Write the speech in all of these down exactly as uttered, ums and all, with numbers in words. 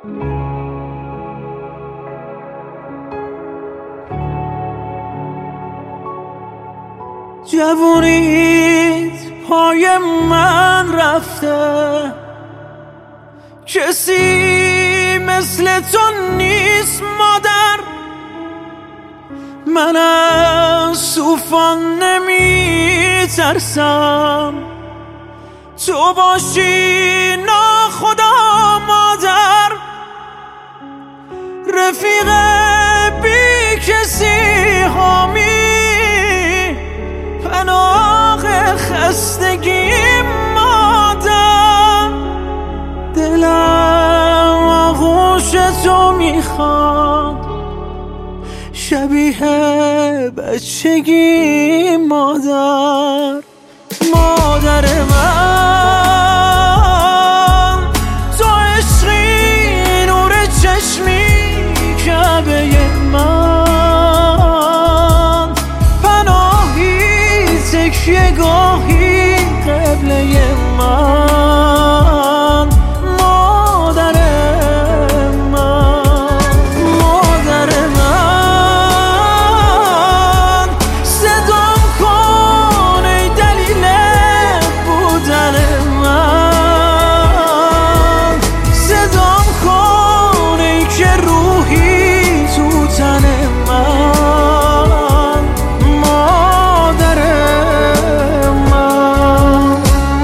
جوونیت پای من رفته، کسی مثل تو نیست مادر. من از طوفان نمی ترسم، تو باشی ناخدا مادر. رفیق بی کسی حامی، پناه خستگی مادر. دلم آغوش تو میخواد، شبیه بچگی مادر. مادر من تو عشقی، نور چشمی، کعبه من، پناهی تکیه گاهی قبله من. مادر من، مادر من، صدام کن ای دلیل بودن من. صدام کن ای که روحی تو تن من. مادر من.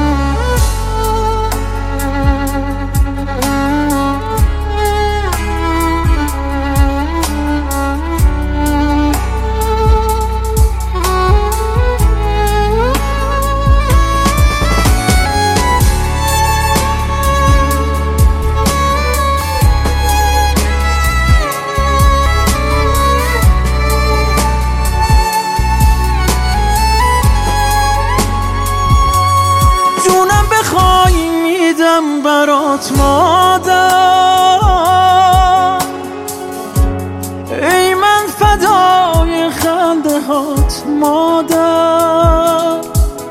جونم بخوای میدم برات مادر، ای من فدای خنده هات مادر.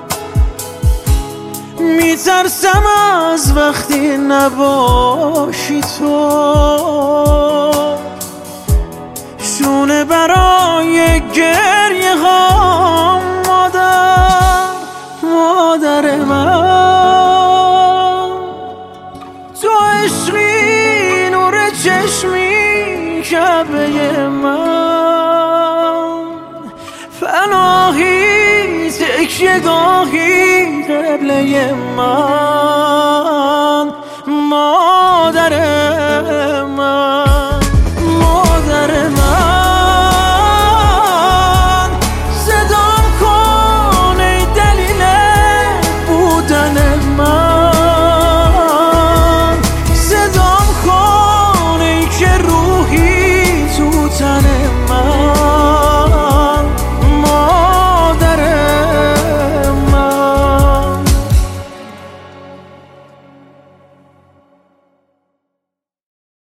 میترسم از وقتی نباشی تو، شونه برای گریه هام مادر. مادر من تو عشقی، نور چشمی، کعبه من، پناهی تکیه گاهی قبله من.